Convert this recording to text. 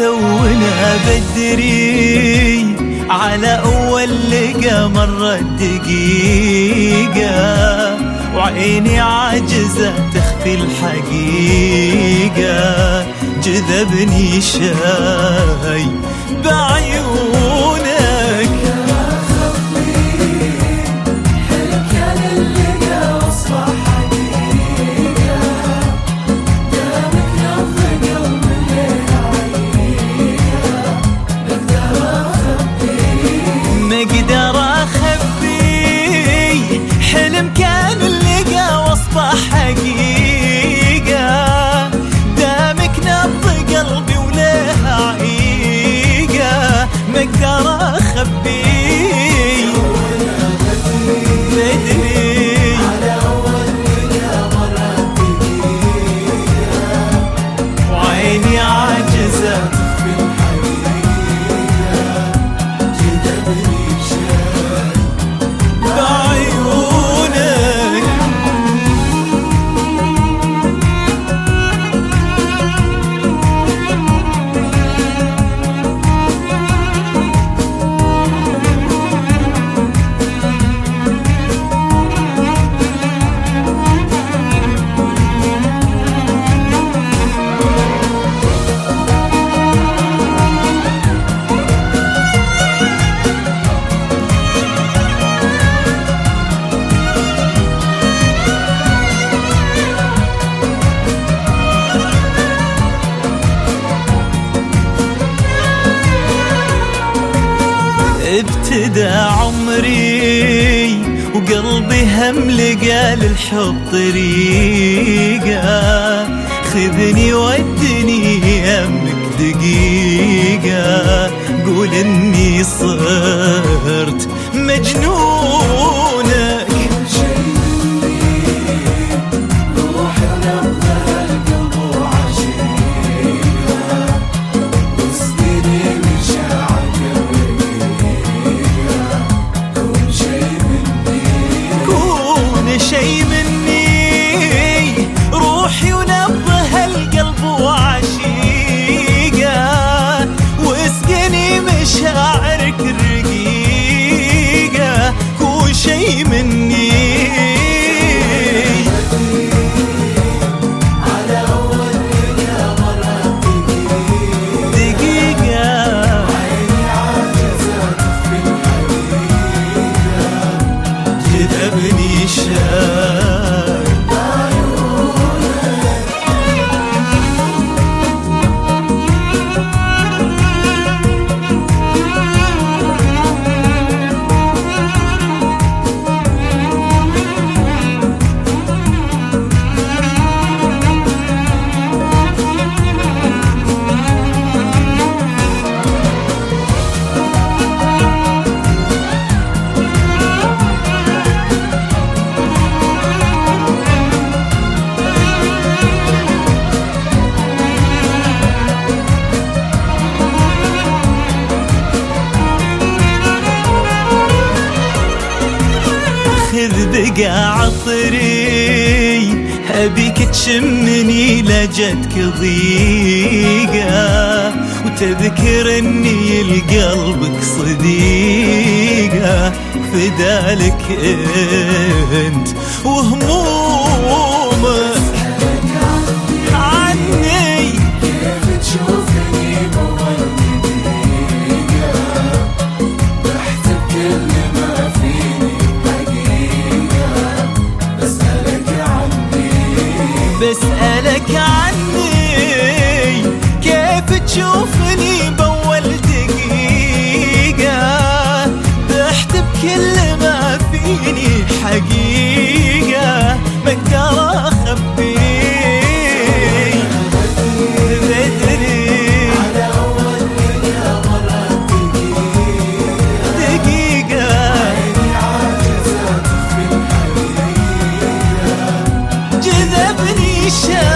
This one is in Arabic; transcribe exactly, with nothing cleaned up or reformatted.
تونا بدري على أول لقى مرة دقيقة، وعيني عاجزة تخفي الحقيقة، جذبني شاي بعيونك. مقدر أخبي حلم كان اللقا واصبح حقيقة، دامك نبض قلبي ولها عيقة. مقدر أخبي بدري على أول لقا مرة دقيقة، وعيني عاجزة ابتدى عمري وقلبي هم لقى للحب طريقة، خذني ودني يمك دقيقة، قول اني صرت مجنونك. شي مني روحي ونبضها القلب وعشيقة، واسقني مشاعرك الرقيقة، كون شي مني. على أول لقا مرة دقيقة، عيني عاجزة تخفي الحقيقة، جذبني شاي بعيونك. خذ بقى عطري أبيك تشمني لجدك ضيقة، وتذكر اني لقلبك صديقة، فدالك انت وهمومك عني. كيف تشوفني بأول دقيقة، بحسب كل ما فيني حقيقة، بسألك عني بسألك عني كيف تشوفني بأول دقيقة، بحسب كل ما فيني حقيقة، مقدر أخبي شاي